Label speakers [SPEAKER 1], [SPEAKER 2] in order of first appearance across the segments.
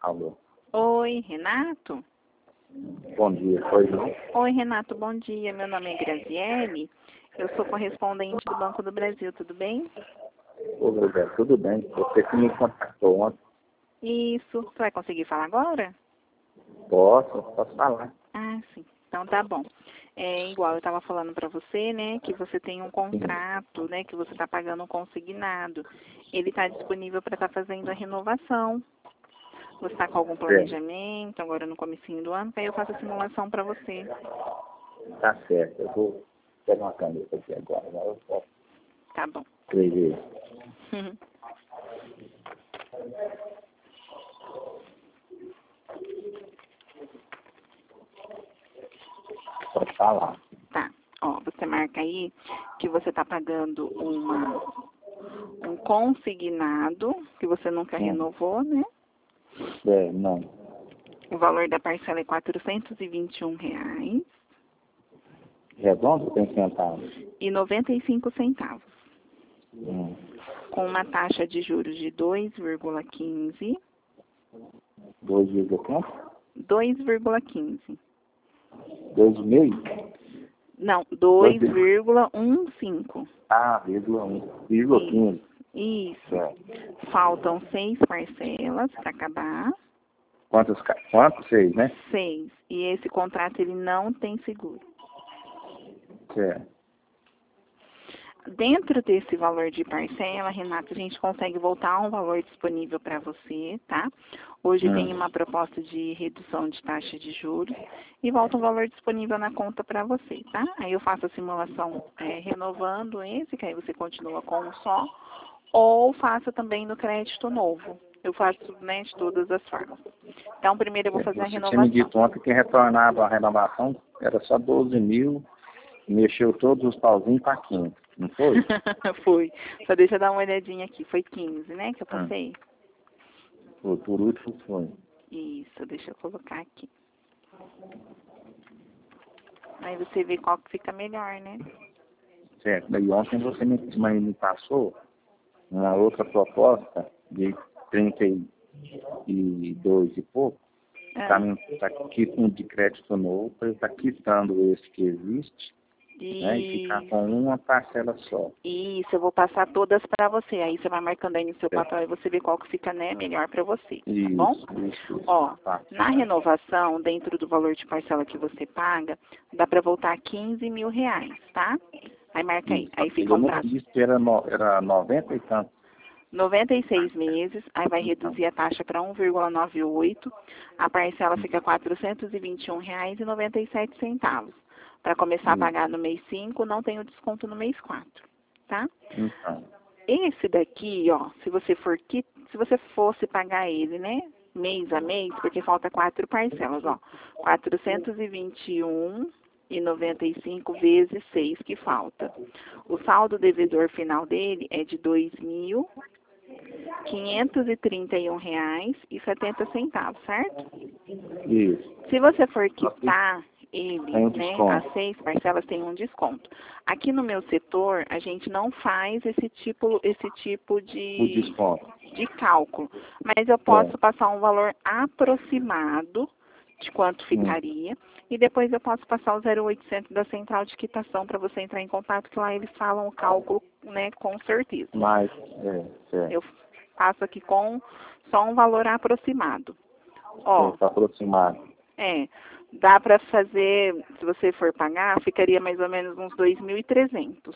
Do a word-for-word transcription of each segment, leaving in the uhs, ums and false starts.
[SPEAKER 1] Alô.
[SPEAKER 2] Oi, Renato?
[SPEAKER 1] Bom dia, pois não?
[SPEAKER 2] Oi, Renato, bom dia. Meu nome é Graziele. Eu sou correspondente do Banco do Brasil, tudo bem?
[SPEAKER 1] Ô, José, tudo bem? Você que me contactou ontem.
[SPEAKER 2] Isso. Você vai conseguir falar agora?
[SPEAKER 1] Posso, posso falar.
[SPEAKER 2] Ah, sim. Então tá bom. É igual eu estava falando para você, né, que você tem um contrato, né, que você está pagando um consignado. Ele está disponível para estar fazendo a renovação. Você está com algum planejamento agora no comecinho do ano? Aí eu faço a simulação para você.
[SPEAKER 1] Tá certo, eu vou pegar uma caneta aqui agora, né? Eu posso
[SPEAKER 2] Tá bom.
[SPEAKER 1] escrever. Pode falar.
[SPEAKER 2] Tá. Ó, você marca aí que você está pagando uma, um consignado, que você nunca
[SPEAKER 1] Hum.
[SPEAKER 2] renovou, né?
[SPEAKER 1] É, não.
[SPEAKER 2] O valor da parcela é quatrocentos e vinte e um reais
[SPEAKER 1] Redondo tem centavos?
[SPEAKER 2] e noventa e cinco centavos,
[SPEAKER 1] Hum.
[SPEAKER 2] com uma taxa de juros de dois vírgula quinze.
[SPEAKER 1] Dois vírgula quanto?
[SPEAKER 2] dois vírgula quinze.
[SPEAKER 1] Dois e meio?
[SPEAKER 2] Não, dois vírgula quinze.
[SPEAKER 1] Ah, vírgula um. Vírgula quinze.
[SPEAKER 2] Isso.
[SPEAKER 1] É.
[SPEAKER 2] Faltam seis parcelas para acabar.
[SPEAKER 1] Quantos, ca- quantos? Seis, né?
[SPEAKER 2] Seis. E esse contrato ele não tem seguro.
[SPEAKER 1] Certo.
[SPEAKER 2] Dentro desse valor de parcela, Renato, a gente consegue voltar a um valor disponível para você, tá? Hoje
[SPEAKER 1] Hum.
[SPEAKER 2] tem uma proposta de redução de taxa de juros e volta um valor disponível na conta para você, tá? Aí eu faço a simulação é, renovando esse, que aí você continua com um só, ou faça também no crédito novo. Eu faço, né, de todas as formas. Então, primeiro eu vou fazer a
[SPEAKER 1] Você tinha me
[SPEAKER 2] renovação.
[SPEAKER 1] dito ontem que retornava a renovação, era só doze mil, mexeu todos os pauzinhos para quinze, não foi?
[SPEAKER 2] Foi. Só deixa eu dar uma olhadinha aqui. Foi quinze, né, que eu passei?
[SPEAKER 1] Foi, por último foi.
[SPEAKER 2] Isso, deixa eu colocar aqui. Aí você vê qual que fica melhor, né?
[SPEAKER 1] Certo. Daí ontem você me, me me passou uma outra proposta de trinta e dois e pouco, está
[SPEAKER 2] Ah,
[SPEAKER 1] tá aqui com de crédito novo, para ele estar quitando esse que existe, né, e ficar
[SPEAKER 2] isso,
[SPEAKER 1] com uma parcela só.
[SPEAKER 2] isso, eu vou passar todas para você. Aí você vai marcando aí no seu
[SPEAKER 1] Certo.
[SPEAKER 2] papel e você vê qual que fica, né, melhor para você, tá
[SPEAKER 1] Isso,
[SPEAKER 2] bom?
[SPEAKER 1] isso, isso.
[SPEAKER 2] Ó,
[SPEAKER 1] Tá.
[SPEAKER 2] na renovação, dentro do valor de parcela que você paga, dá para voltar quinze mil reais, tá? Aí marca aí.
[SPEAKER 1] Isso.
[SPEAKER 2] Aí fica
[SPEAKER 1] Eu
[SPEAKER 2] um
[SPEAKER 1] não
[SPEAKER 2] prazo.
[SPEAKER 1] disse que era, no, era noventa e tanto.
[SPEAKER 2] noventa e seis meses, aí vai
[SPEAKER 1] Então,
[SPEAKER 2] reduzir a taxa para um vírgula noventa e oito, a parcela fica quatrocentos e vinte e um reais e noventa e sete centavos. Para começar a pagar no mês cinco, não tem o desconto no mês quatro, tá?
[SPEAKER 1] então.
[SPEAKER 2] Esse daqui, ó, se você for qui- se você fosse pagar ele, né, mês a mês, porque falta quatro parcelas, ó, quatrocentos e vinte e um e noventa e cinco vezes seis que falta. O saldo devedor final dele é de dois mil quinhentos e trinta e um reais e setenta centavos, certo?
[SPEAKER 1] Isso.
[SPEAKER 2] Se você for quitar ele,
[SPEAKER 1] Tem um
[SPEAKER 2] né,
[SPEAKER 1] desconto.
[SPEAKER 2] as seis parcelas tem um desconto. Aqui no meu setor, a gente não faz esse tipo, esse tipo
[SPEAKER 1] O
[SPEAKER 2] de,
[SPEAKER 1] desconto.
[SPEAKER 2] de cálculo, mas eu posso passar um valor aproximado de quanto ficaria e depois eu posso passar o zero oitocentos da central de quitação para você entrar em contato, que lá eles falam o cálculo, né, com certeza.
[SPEAKER 1] Mas, é, certo.
[SPEAKER 2] Eu faço aqui com só um valor aproximado. Ó,
[SPEAKER 1] Está aproximado.
[SPEAKER 2] é, dá para fazer, se você for pagar, ficaria mais ou menos uns dois mil e trezentos.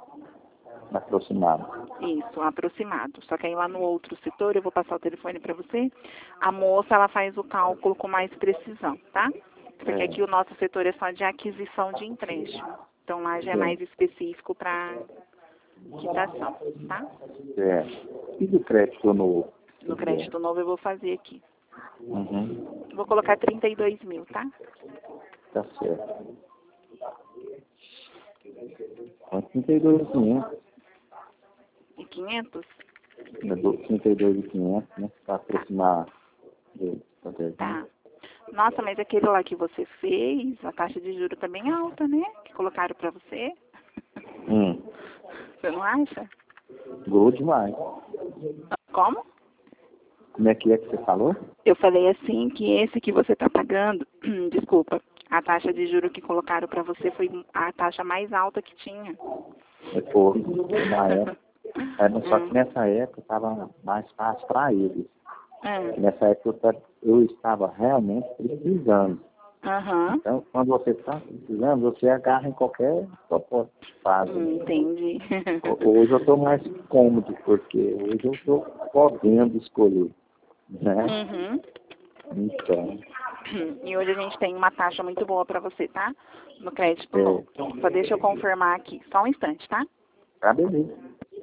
[SPEAKER 1] Aproximado.
[SPEAKER 2] Isso, aproximado. Só que aí lá no outro setor, eu vou passar o telefone para você, a moça, ela faz o cálculo com mais precisão, tá? Porque
[SPEAKER 1] É.
[SPEAKER 2] aqui o nosso setor é só de aquisição de empréstimo. Então lá já é
[SPEAKER 1] Sim.
[SPEAKER 2] mais específico para quitação, tá?
[SPEAKER 1] É. E do crédito novo?
[SPEAKER 2] No crédito novo eu vou fazer aqui.
[SPEAKER 1] Uhum.
[SPEAKER 2] Vou colocar trinta e dois mil, tá?
[SPEAKER 1] Tá certo. Então, trinta e dois mil e quinhentos.
[SPEAKER 2] E quinhentos?
[SPEAKER 1] Né, do- trinta e dois mil e quinhentos, né? Para aproximar do, tá certo, né?
[SPEAKER 2] Tá. Nossa, mas aquele lá que você fez, a taxa de juros tá bem alta, né? Que colocaram pra você.
[SPEAKER 1] Hum.
[SPEAKER 2] Você não acha?
[SPEAKER 1] Gol demais.
[SPEAKER 2] Como?
[SPEAKER 1] Como é que é que você falou?
[SPEAKER 2] Eu falei assim que esse que você está pagando, desculpa, a taxa de juro que colocaram para você foi a taxa mais alta que tinha.
[SPEAKER 1] Foi, na época. É, mas só que
[SPEAKER 2] Hum.
[SPEAKER 1] nessa época estava mais fácil para eles.
[SPEAKER 2] Hum.
[SPEAKER 1] Nessa época eu ta- eu estava realmente precisando.
[SPEAKER 2] Aham.
[SPEAKER 1] Então, quando você está precisando, você agarra em qualquer proposta que faz.
[SPEAKER 2] Hum, entendi.
[SPEAKER 1] Hoje eu estou mais cômodo, porque hoje eu estou podendo escolher, né?
[SPEAKER 2] Uhum.
[SPEAKER 1] Então,
[SPEAKER 2] E hoje a gente tem uma taxa muito boa para você, tá? No crédito
[SPEAKER 1] é,
[SPEAKER 2] novo. Só deixa eu confirmar aqui. Só um instante, tá?
[SPEAKER 1] tá beleza.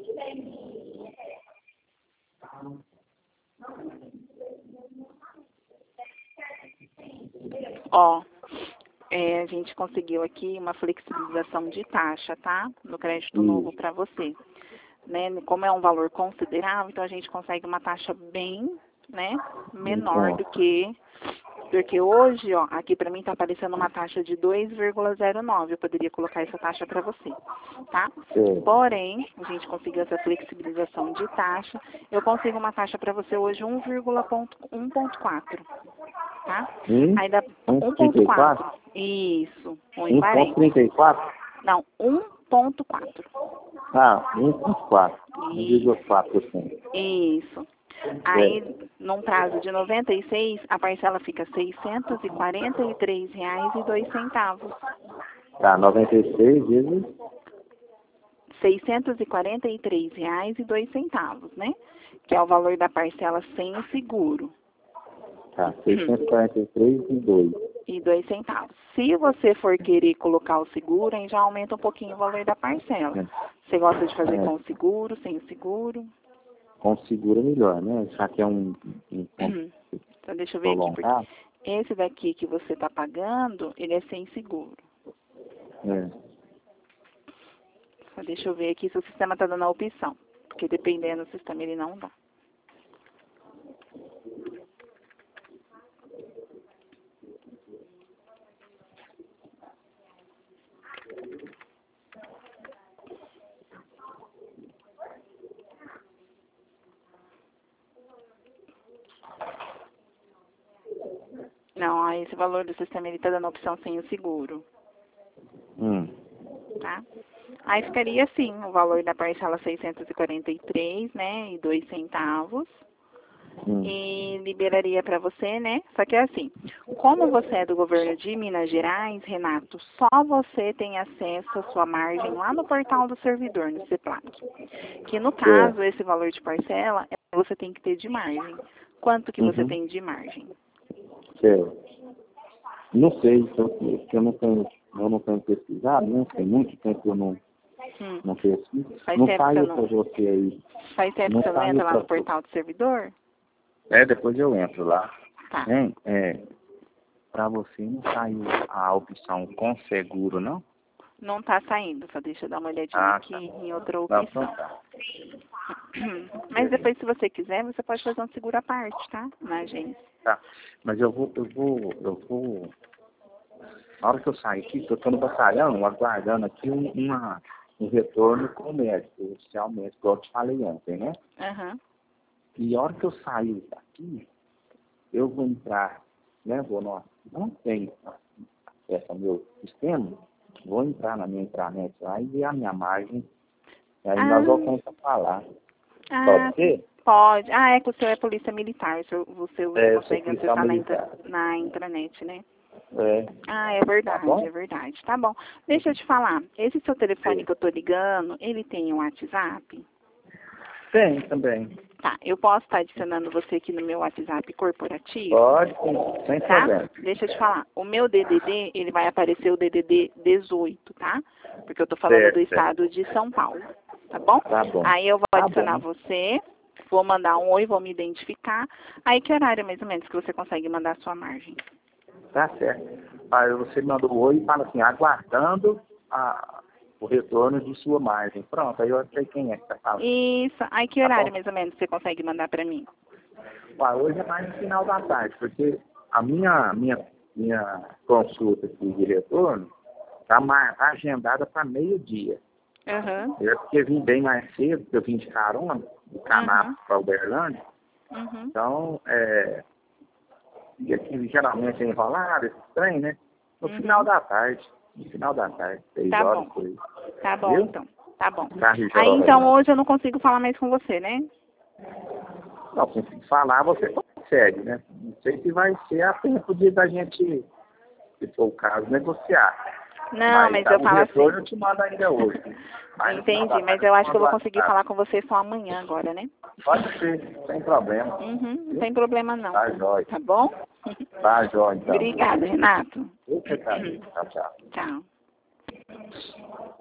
[SPEAKER 2] Ó, é, a gente conseguiu aqui uma flexibilização de taxa, tá? No crédito novo
[SPEAKER 1] Isso.
[SPEAKER 2] para você. Né? Como é um valor considerável, então a gente consegue uma taxa bem, né, menor do que porque hoje, ó, aqui para mim está aparecendo uma taxa de dois vírgula zero nove. Eu poderia colocar essa taxa para você, tá?
[SPEAKER 1] É.
[SPEAKER 2] Porém, a gente conseguiu essa flexibilização de taxa. Eu consigo uma taxa para você hoje um vírgula um ponto quatro, tá?
[SPEAKER 1] Hum?
[SPEAKER 2] Aí dá
[SPEAKER 1] um
[SPEAKER 2] um
[SPEAKER 1] ponto
[SPEAKER 2] ponto
[SPEAKER 1] trinta e
[SPEAKER 2] quatro.
[SPEAKER 1] quatro?
[SPEAKER 2] Isso, um
[SPEAKER 1] um ponto trinta e quatro?
[SPEAKER 2] Não, um ponto quatro.
[SPEAKER 1] Ah, um ponto quatro. um vírgula
[SPEAKER 2] Isso.
[SPEAKER 1] quatro por cento.
[SPEAKER 2] Isso. Aí, num prazo de noventa e seis, a parcela fica seiscentos e quarenta e três reais e dois centavos.
[SPEAKER 1] Tá, noventa e seis vezes?
[SPEAKER 2] seiscentos e quarenta e três reais e dois centavos, né? Que é o valor da parcela sem o seguro.
[SPEAKER 1] Tá, seiscentos e quarenta e três e dois.
[SPEAKER 2] E dois centavos. Se você for querer colocar o seguro, aí já aumenta um pouquinho o valor da parcela.
[SPEAKER 1] É.
[SPEAKER 2] Você gosta de fazer
[SPEAKER 1] É.
[SPEAKER 2] com o seguro, sem o seguro?
[SPEAKER 1] Com seguro é melhor, né? Já que é um, um
[SPEAKER 2] Então, deixa eu ver aqui, porque
[SPEAKER 1] prolongado.
[SPEAKER 2] esse daqui que você está pagando, ele é sem seguro.
[SPEAKER 1] É.
[SPEAKER 2] Só deixa eu ver aqui se o sistema está dando a opção. Porque dependendo do sistema, ele não dá. Não, aí esse valor do sistema, ele está dando a opção sem o seguro.
[SPEAKER 1] Hum.
[SPEAKER 2] Tá? Aí ficaria assim, o valor da parcela seiscentos e quarenta e três, né, e dois centavos.
[SPEAKER 1] Hum.
[SPEAKER 2] E liberaria para você, né? Só que é assim, como você é do governo de Minas Gerais, Renato, só você tem acesso à sua margem lá no portal do servidor, no CEPLAC. Que no caso, esse valor de parcela, você tem que ter de margem. Quanto que você
[SPEAKER 1] Uhum.
[SPEAKER 2] tem de margem?
[SPEAKER 1] Certo. Não sei, porque eu não tenho, eu não tenho pesquisado, né? Tem muito tempo que eu não,
[SPEAKER 2] Hum.
[SPEAKER 1] não pesquiso.
[SPEAKER 2] Faz
[SPEAKER 1] Não
[SPEAKER 2] tempo que
[SPEAKER 1] saiu
[SPEAKER 2] você
[SPEAKER 1] para
[SPEAKER 2] não,
[SPEAKER 1] você aí.
[SPEAKER 2] faz tempo
[SPEAKER 1] Não
[SPEAKER 2] que você não
[SPEAKER 1] saiu
[SPEAKER 2] entra lá
[SPEAKER 1] pra
[SPEAKER 2] no portal do servidor?
[SPEAKER 1] É, depois eu entro lá.
[SPEAKER 2] Tá.
[SPEAKER 1] Hein? É, para você não saiu a opção com seguro, não?
[SPEAKER 2] Não tá saindo, só deixa eu dar uma olhadinha
[SPEAKER 1] Ah,
[SPEAKER 2] aqui
[SPEAKER 1] tá.
[SPEAKER 2] em outra
[SPEAKER 1] Não,
[SPEAKER 2] opção.
[SPEAKER 1] então tá.
[SPEAKER 2] Mas depois, se você quiser, você pode fazer um seguro à parte, tá? Na agência.
[SPEAKER 1] Tá. Mas eu vou, eu vou, eu vou. Na hora que eu sair aqui, que eu tô no batalhão, aguardando aqui um, uma, um retorno com o médico, oficialmente, igual eu te falei ontem, né?
[SPEAKER 2] Aham.
[SPEAKER 1] E a hora que eu sair daqui, eu vou entrar, né? Vou, não, não tenho acesso ao meu sistema, vou entrar na minha intranet lá e ver a minha margem. E aí
[SPEAKER 2] Ah.
[SPEAKER 1] nós voltamos a falar.
[SPEAKER 2] Ah,
[SPEAKER 1] Pode ser?
[SPEAKER 2] pode. Ah, é que o seu é polícia militar, o seu, o seu
[SPEAKER 1] É, eu sou
[SPEAKER 2] consegue
[SPEAKER 1] policial
[SPEAKER 2] acessar na, intra,
[SPEAKER 1] militar.
[SPEAKER 2] na intranet, né?
[SPEAKER 1] É.
[SPEAKER 2] Ah, é verdade,
[SPEAKER 1] Tá bom?
[SPEAKER 2] é verdade. Tá bom. Deixa eu te falar, esse seu telefone
[SPEAKER 1] Sim.
[SPEAKER 2] que eu tô ligando, ele tem um WhatsApp?
[SPEAKER 1] Tem também.
[SPEAKER 2] Tá, eu posso estar adicionando você aqui no meu WhatsApp corporativo?
[SPEAKER 1] Pode, sim, sem
[SPEAKER 2] Tá?
[SPEAKER 1] problema.
[SPEAKER 2] Deixa eu te falar. O meu D D D, ele vai aparecer o D D D dezoito, tá? Porque eu tô falando
[SPEAKER 1] Certo,
[SPEAKER 2] do estado de São Paulo, tá bom?
[SPEAKER 1] Tá bom.
[SPEAKER 2] Aí eu vou
[SPEAKER 1] Tá
[SPEAKER 2] adicionar
[SPEAKER 1] bom.
[SPEAKER 2] você, vou mandar um oi, vou me identificar. Aí que horário mais ou menos que você consegue mandar a sua margem?
[SPEAKER 1] Tá certo. Aí você mandou oi e fala assim, aguardando a, o retorno de sua margem. Pronto, aí eu sei quem é que tá falando.
[SPEAKER 2] Isso. Aí que
[SPEAKER 1] Tá
[SPEAKER 2] horário
[SPEAKER 1] bom?
[SPEAKER 2] mais ou menos você consegue mandar pra mim?
[SPEAKER 1] Ah, hoje é mais no final da tarde, porque a minha, minha, minha consulta aqui de retorno está agendada para meio-dia.
[SPEAKER 2] Aham.
[SPEAKER 1] Eu porque vim bem mais cedo, porque eu vim de carona, de Canapo
[SPEAKER 2] Uhum.
[SPEAKER 1] para Uberlândia,
[SPEAKER 2] Uhum.
[SPEAKER 1] Então, é, e aqui geralmente é enrolado, esse trem, né? No
[SPEAKER 2] Uhum.
[SPEAKER 1] final da tarde. No final da tarde, seis
[SPEAKER 2] Tá
[SPEAKER 1] horas
[SPEAKER 2] bom.
[SPEAKER 1] por aí.
[SPEAKER 2] Tá bom,
[SPEAKER 1] Viu?
[SPEAKER 2] então. Tá bom.
[SPEAKER 1] Tá,
[SPEAKER 2] Aí, então,
[SPEAKER 1] joia.
[SPEAKER 2] hoje eu não consigo falar mais com você, né?
[SPEAKER 1] Não, se falar, você consegue, né? Não sei se vai ser a tempo de da gente, se for o caso, negociar.
[SPEAKER 2] Não, mas,
[SPEAKER 1] mas
[SPEAKER 2] eu
[SPEAKER 1] o
[SPEAKER 2] falo assim.
[SPEAKER 1] retorno eu te mando ainda hoje. Mas no final da
[SPEAKER 2] Entendi, mas
[SPEAKER 1] tarde
[SPEAKER 2] eu acho que eu vou
[SPEAKER 1] mando
[SPEAKER 2] conseguir
[SPEAKER 1] WhatsApp.
[SPEAKER 2] falar com você só amanhã agora, né?
[SPEAKER 1] Pode ser, sem problema.
[SPEAKER 2] Uhum, não
[SPEAKER 1] Viu?
[SPEAKER 2] tem problema não.
[SPEAKER 1] Tá, jóia.
[SPEAKER 2] Tá bom?
[SPEAKER 1] Tá, jóia, então.
[SPEAKER 2] Obrigada, Renato.
[SPEAKER 1] Eu que tá. Tchau, tchau.
[SPEAKER 2] Tchau.